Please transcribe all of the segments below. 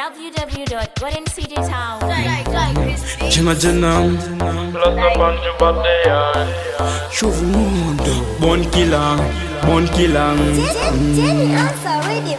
www.goldencitytown. Jenna Chauve mundo. Bon killer. Jenny answer radio.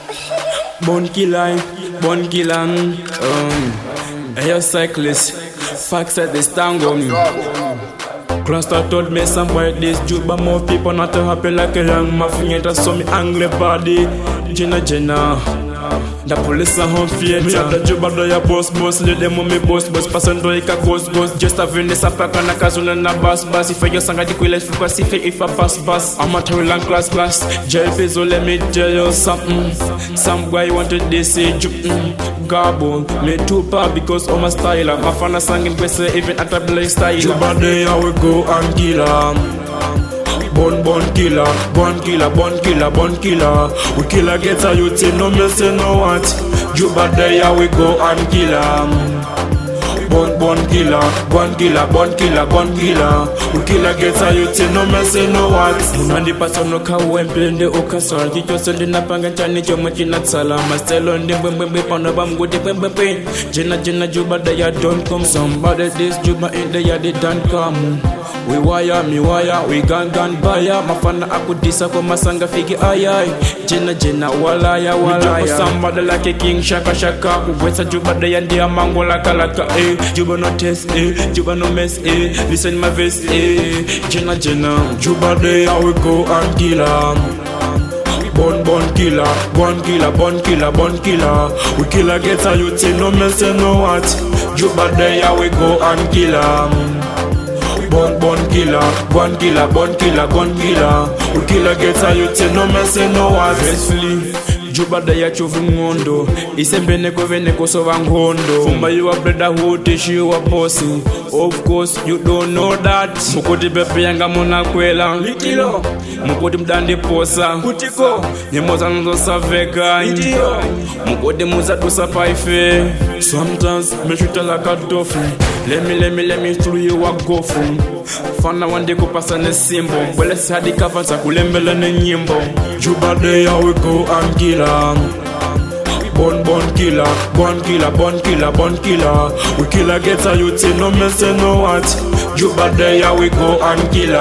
Bon killer. Hey, cyclist. Facts at this tango. Cluster told me some boy this juke, but more people not to happy like a young muffin. Yet I saw me angry body. Jenna. The police are home theater. Me have the job of the boss, let them on me boss, person do it a ghost. Just a Venice, a pack and a castle and a bus. If I just sang at the quillet, if I pass. I'm a terrible class. Jail so let me tell you something. Some guy wanted this say garble. Me too bad because of my style. My fan is singing best even at a black style. Juba day I will go and kill Bon killer. We killer get a youth no mercy no what. Juba day we go and kill Bon killer. We killer get a youth no mercy no what. Mandi person no ka wemplende okasol. Kicho sende na panga chani chomo china sala. Mastelo ndi mbembe pano bam gudi mbembe. Jenna Juba day don't come. Somebody this Juba in the yard they don't come. We wire, we gun buyer. Mafana akudisa kwa masanga figi ayay. Jenna, walaya. We jump somebody like a king, shaka. Wesa Juba day and dia mango laka, eh. Juba no test, eh. Juba no mess, eh. Listen my vest, eh. Jenna, Juba day I will go and kill Bon killer. We killer get a youth, no mess, no what. Juba day I will go and kill Bon killer. We killer get a youth, no mercy, no what. Gracefully, Juba day Chauve mundo. Isembeneko so vangondo. Fumba you a brotherhood, you a bossy. Of course, you don't know that. Mukoti bepe yanga mona kwela. Litilo. Mukoti mdande posa. Kutiko. Nemoza nzo saveka. Idio. Mukoti muza dosa paife. Sometimes, me shoot like a dolphin. Let me through you a go from. Fana wande kupasa ne simbo. Wele sadi kafansa kulembele ne nyimbo. Juba day I will go and kill Bon killer. We killer get a youth no mercy no what. Juba day I will go and kill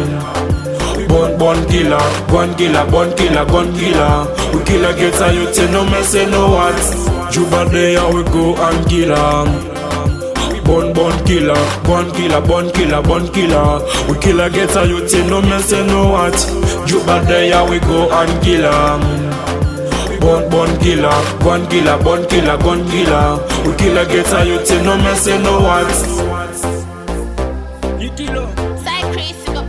Bon killer. We killer get a youth no mercy no what. Juba day I will go and kill Bon killer. We killer get a youth no mercy no what. Juba day I will go and kill Bon killer. We killer get a youth no mercy no what. Cyclist